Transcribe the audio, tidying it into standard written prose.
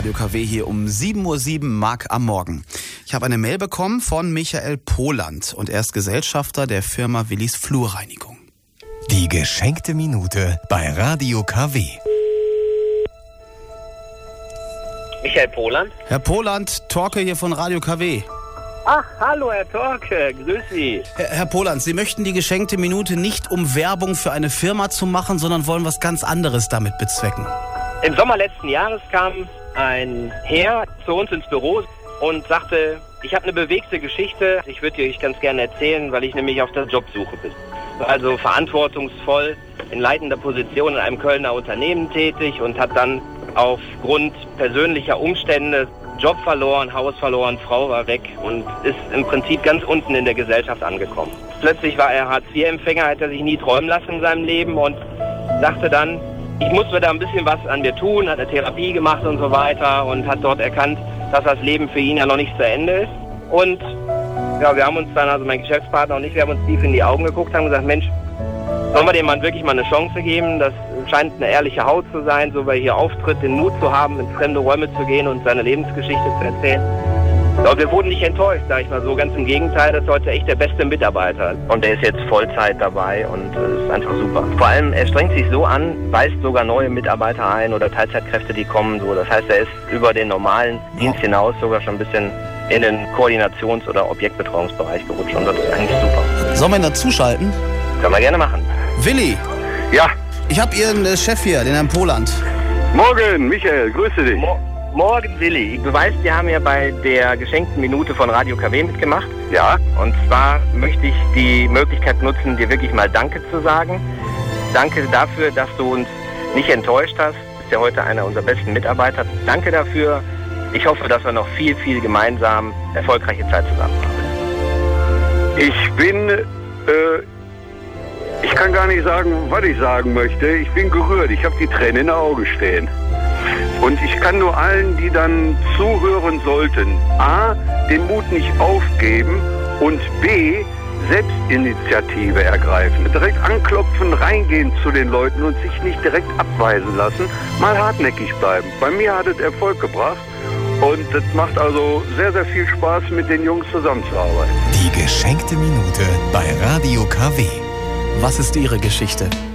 Radio KW hier um 7:07 Uhr, Marc am Morgen. Ich habe eine Mail bekommen von Michael Poland und er ist Gesellschafter der Firma Willis Flurreinigung. Die geschenkte Minute bei Radio KW. Michael Poland? Herr Poland, Torke hier von Radio KW. Ach, hallo Herr Torke, grüß Sie. Herr Poland, Sie möchten die geschenkte Minute nicht, um Werbung für eine Firma zu machen, sondern wollen was ganz anderes damit bezwecken. Im Sommer letzten Jahres kam ein Herr zu uns ins Büro und sagte, ich habe eine bewegte Geschichte, ich würde die euch ganz gerne erzählen, weil ich nämlich auf der Jobsuche bin. Also verantwortungsvoll in leitender Position in einem Kölner Unternehmen tätig und hat dann aufgrund persönlicher Umstände Job verloren, Haus verloren, Frau war weg und ist im Prinzip ganz unten in der Gesellschaft angekommen. Plötzlich war er Hartz-IV-Empfänger, hat er sich nie träumen lassen in seinem Leben und dachte dann, ich muss mir da ein bisschen was an mir tun, hat eine Therapie gemacht und so weiter und hat dort erkannt, dass das Leben für ihn ja noch nicht zu Ende ist. Und ja, wir haben uns dann, also mein Geschäftspartner und ich, wir haben uns tief in die Augen geguckt, haben gesagt, Mensch, sollen wir dem Mann wirklich mal eine Chance geben? Das scheint eine ehrliche Haut zu sein, so wie er hier auftritt, den Mut zu haben, in fremde Räume zu gehen und seine Lebensgeschichte zu erzählen. Aber wir wurden nicht enttäuscht, sag ich mal so. Ganz im Gegenteil, das ist heute echt der beste Mitarbeiter. Und er ist jetzt Vollzeit dabei und ist einfach super. Vor allem, er strengt sich so an, weist sogar neue Mitarbeiter ein oder Teilzeitkräfte, die kommen. So. Das heißt, er ist über den normalen Dienst hinaus sogar schon ein bisschen in den Koordinations- oder Objektbetreuungsbereich gerutscht. Und das ist eigentlich super. Sollen wir ihn dazuschalten? Können wir gerne machen. Willi, Ja, ich habe Ihren Chef hier, den Herrn Poland. morgen, Michael, grüße dich. Morgen, Willi. Du weißt, wir haben ja bei der geschenkten Minute von Radio KW mitgemacht. Ja, Und zwar möchte ich die Möglichkeit nutzen, dir wirklich mal Danke zu sagen. Danke dafür, dass du uns nicht enttäuscht hast. Du bist ja heute einer unserer besten Mitarbeiter. Danke dafür. Ich hoffe, dass wir noch viel, viel gemeinsam erfolgreiche Zeit zusammen haben. ich kann gar nicht sagen, was ich sagen möchte. Ich bin gerührt, ich habe die Tränen in den Augen stehen. Und ich kann nur allen, die dann zuhören sollten, A, den Mut nicht aufgeben und B, Selbstinitiative ergreifen. Direkt anklopfen, reingehen zu den Leuten und sich nicht direkt abweisen lassen. Mal hartnäckig bleiben. Bei mir hat es Erfolg gebracht und es macht also sehr, sehr viel Spaß, mit den Jungs zusammenzuarbeiten. Die geschenkte Minute bei Radio KW. Was ist Ihre Geschichte?